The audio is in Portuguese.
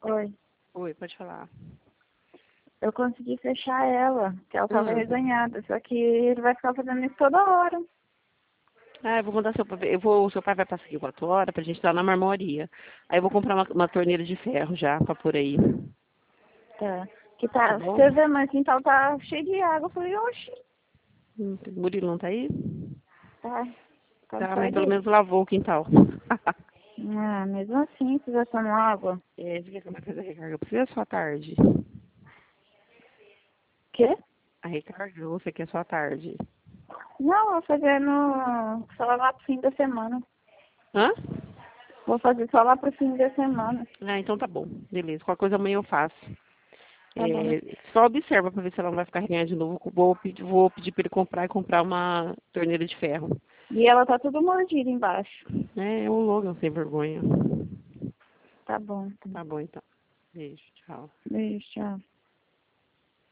Oi. Oi, pode falar. Eu consegui fechar ela, que ela tava Hum. reganhada, só que ele vai ficar fazendo isso toda hora. Ah, eu vou mandar seu pai. Seu pai vai passar aqui 4 horas pra gente ir lá na marmoraria. Aí eu vou comprar uma torneira de ferro já pra por aí. Tá. Que Tá tá, bom? você vê, mas quintal tá cheio de água. Eu falei, oxi, O Murilo não tá aí? tá, tá Tá, só mas pelo ele. menos lavou o quintal. Ah, mesmo assim, precisa tomar água. É, você quer que eu fazer a recarga? Precisa só à tarde. Quê? A recarga ou você quer só à tarde? Não, vou fazer só lá pro fim da semana. Hã? Vou fazer só lá pro fim da semana. Ah, então tá bom. Beleza. Qualquer coisa amanhã eu faço. Tá bom. Só observa pra ver se ela não vai ficar regando de novo. Vou pedir pra ele comprar uma torneira de ferro. E ela tá tudo mordida embaixo. É o Logan sem vergonha. Tá bom. Tá bom então. Beijo, tchau. Beijo, tchau.